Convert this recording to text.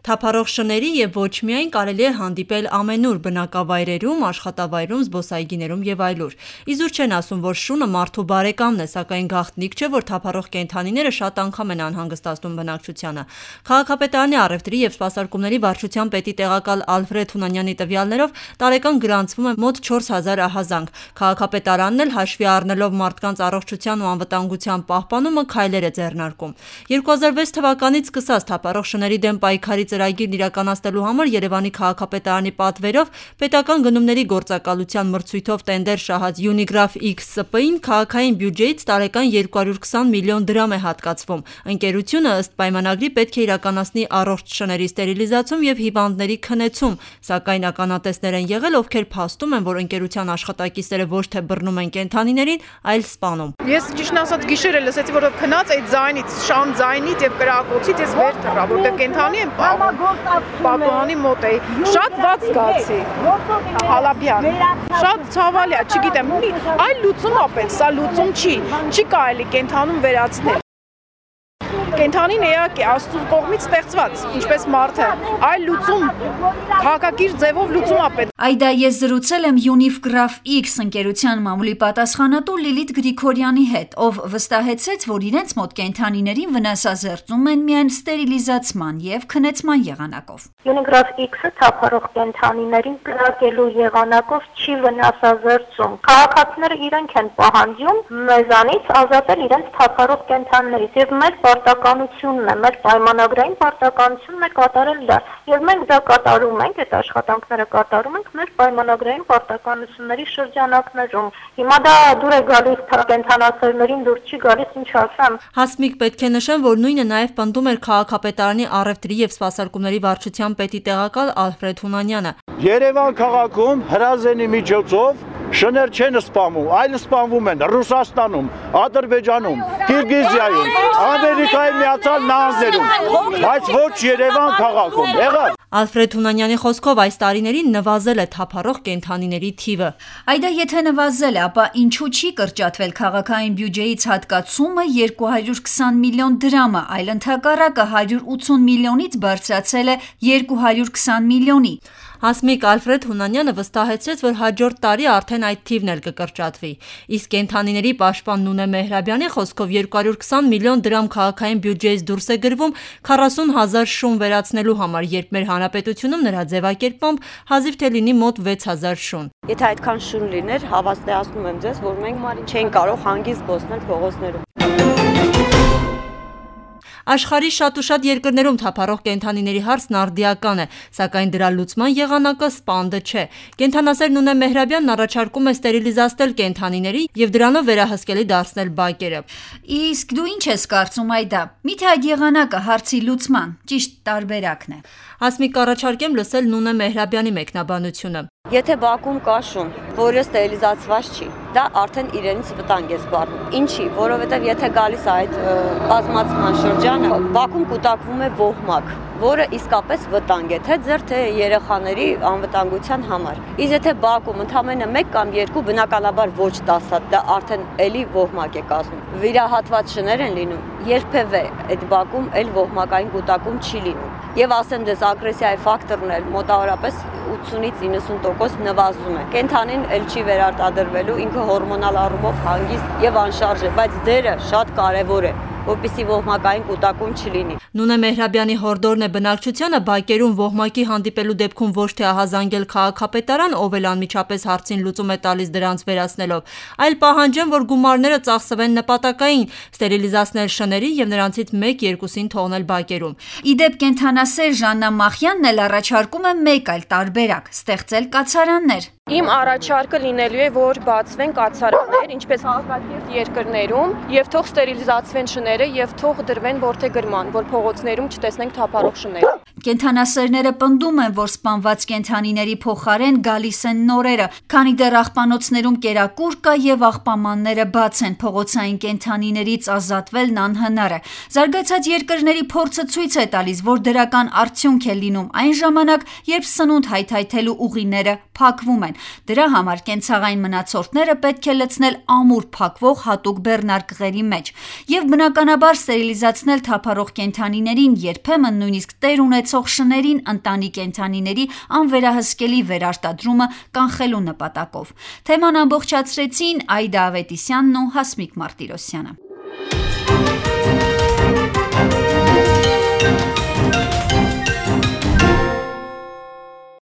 Թափառող շների և ոչ միայն կարելի է հանդիպել ամենուր բնակավայրերում, աշխատավայրում, զբոսայգիներում և այլուր։ Իզուր չեն ասում, որ շունը մարդու բարեկամն է, սակայն գաղտնիք չէ, որ թափառող կենդանիները շատ անգամ են անհանգստացնում բնակչությանը։ Քաղաքապետարանի առևտրի և սպասարկումների վարչության պետի տեղակալ Ալֆրեդ Հունանյանի տվյալներով տարեկան գրանցվում է մոտ 4000 ահազանգ։ Քաղաքապետարանն էլ հաշվի առնելով մարդկանց առողջության ու անվտանգության պահպանումը քայլեր է ձեռնարկում։ 2006 թվականից սկսած թափառող շների դեմ պայքարի ծրագիրն իրականացնելու համար Երևանի քաղաքապետարանի պատվերով պետական գնումների գործակալության մրցույթով տենդեր շահած Unigraph X ՍՊ-ին քաղաքային բյուջեից տարեկան 220 միլիոն դրամ է հատկացվում։ Ընկերությունը ըստ պայմանագրի պետք է իրականացնի առողջ շների ստերիլիզացում և հիվանդների քնեցում, սակայն ականատեսներ են եղել, ովքեր փաստում են, որ ընկերության աշխատակիցները ոչ թե բռնում են կենդանիներին, այլ սպանում։ Ես ճիշտն ասած գիշերը լսեցի, որ քնած այդ ձայնից, շան ձայնից եւ կրակոցից ես վեր թռա, որտեղ կենդանի եմ պատուհանի մոտ էի։ Շատ վատ զգացի։ Հալաբյան։ Շատ ցավալի է, չգիտեմ, այլ լուծում ա պետք, սա լուծում չի կարելի կենդանում վերացնել։ Կենդանին էակ է Աստծո կողմից ստեղծված, ինչպես մարդը, այլ լուծում, քաղաքակիրթ ձևով լուծում ա պետք։ Այդա ես զրուցել եմ Unigraph X ընկերության մամուլի պատասխանատու Լիլիթ Գրիգորյանի հետ, ով վստահեցրեց, որ իրենց մոտ կենդանիներին վնասազերծում են միայն ստերիլիզացման և քնեցման եղանակով։ Unigraph X-ը թափառող կենդանիներին կրակելու եղանակով չի վնասազերծում։ Քաղաքացիները իրենք են պահանջում մեզանից ազատել իրենց թափառող կենդանիներից եւ մեր պարտականությունն է, մեր պայմանագրային պարտականությունն է կատարել դա։ Եվ մենք դա կատարում ենք, այդ աշխատանքները կատարում ենք մեր պայմանագրային պարտականությունների շրջանակներում։ Հիմա դա դուր է գալիս կենդանասերներին, դուր չի գալիս, ինչ ասեմ։ Հասմիկ պետք է նշեմ, որ նույնը նաև պնդում էր քաղաքապետարանի առևտրի և սպասարկումների վարչության պետի տեղակալ Ալֆրեդ Հունանյանը։ Երևան քաղաքում հրազենի միջոցով շներ չեն սպանում, այլ սպանվում են Ռուսաստանում, Ադրբեջանում, Կիրգիզիայում, Ամերիկայի Միացյալ Նահանգներում, բայց ոչ Երևան քաղաքում։ Եղավ։ Ալֆրեդ Հունանյանի խոսքով այս տարիներին նվազել է թափառող կենդանիների թիվը։ Այդա եթե նվազել է, ապա ինչու չի կրճատվել քաղաքային բյուջեից հատկացումը 220 միլիոն դրամը, այլ ընդհակառակը 180 միլիոնից բարձրացել է 220 միլիոնի։ Հասմիկ Ալֆրեդ Հունանյանը վստահեցրեց, որ հաջորդ տարի արդեն այդ թիվն էլ կկրճատվի։ Իսկ կենդանիների պաշտպան Նունե Մեհրաբյանի խոսքով 220 միլիոն դրամ քաղաքային բյուջեից դուրս է գրվում 40,000 շուն վերացնելու համար, երբ մեր հանրապետությունում նրա ձևակերպմամբ հազիվ թե լինի մոտ 6000 շուն։ Եթե այդքան շուն լիներ, հավաստիացնում եմ ձեզ, որ մենք չենք կարող հանգիստ զբոսնել փողոցներում։ Աշխարհի շատ ու շատ երկրներում թափառող կենդանիների հարցն արդիական է, սակայն դրա լուծման եղանակը սպանդը չէ։ Կենդանասեր Նունե Մեհրաբյանն առաջարկում է ստերիլիզացնել կենդանիների և դրանով վերահսկելի դարձնել բակերը։ Իսկ դու ինչ ես կարծում Այդա։ Միթե այդ եղանակը հարցի լուծման ճիշտ տարբերակն է։ Հասմիկ առաջարկեմ լսել Նունե Մեհրաբյանի մեկնաբանությունը։ Եթե բակում կա շուն, որը ստերիլիզացված չի, դա արդեն իրենից վտանգ է սպառնում։ Ինչի, որովհետև եթե գալիս է այդ բազմացման շրջանը, բակում կուտակվում է ոհմակ, որը իսկապես վտանգ է, թե ձեր թե երեխաների անվտանգության համար։ Իսկ եթե բակում ընդամենը 1 կամ 2 բնականաբար ոչ 10 հատ, դա արդեն էլի ոհմակ է կազմում։ Վիրահատված շներ են լինում, երբևէ այդ բակում էլ ոհմակային կուտակում չի լինում։ Եվ ասեմ դες ագրեսիայի ֆակտորն էլ մոտավորապես 80-ից 90% նվազում է։ Կենդանին էլ չի վերարտադրվելու, ինքը հորմոնալ առումով հանգիստ եւ անշարժ է, բայց դերը շատ կարեւոր է, որպեսզի ոհմակային կուտակում չլինի։ Նունե Մեհրաբյանի հորդորն է բնակչությանը բակերում ոհմակի հանդիպելու դեպքում ոչ թե ահազանգել քաղաքապետարան, ով էլ անմիջապես հարցին լուծում է տալիս դրանց վերացնելով, այլ պահանջեն, որ գումարները ծախսվեն նպատակային, ստերիլիզացնել շների եւ նրանցից 1-2-ին թողնել բակերում։ Իդեպ կենդանասեր Ժաննա Մախյանն էլ առաջարկում է մեկ այլ տարբերակ՝ ստեղծել կացարաններ։ Իմ առաջարկը լինելու է, որ բացվեն կացարաններ, ինչպես քաղաքակիրթ երկրներում, եւ թող ստերիլիզացվեն շները եւ թող դրվեն որդեգրման, որ փողոցներում չտեսնենք թափառող շներ։ Կենդանասերները պնդում են, որ սպանված կենդանիների փոխարեն գալիս են նորերը, քանի դեռ աղբանոցներում կերակուր կա եւ աղբամանները բաց են, փողոցային կենդանիներից ազատվելն անհնար է։ Զարգացած երկրների փորձը ցույց է տալիս, որ դրական արդյունք է լինում այն ժամանակ, երբ սնունդ հայթայթելու ուղիները փակվում են։ Դրա համար կենցաղային մնացորդները պետք է լցնել ամուր փակվող հատուկ բեռնարկղերի մեջ եւ բնականաբար ստերիլիզացնել թափառող կենդանիներին երբեմն նույնիսկ տեր ունեցող մնացող շներին ընտանի կենդանիների անվերահսկելի վերարտադրումը կանխելու նպատակով։ Թեման ամբողջացրեցին Այդա Ավետիսյանն ու Հասմիկ Մարտիրոսյանը։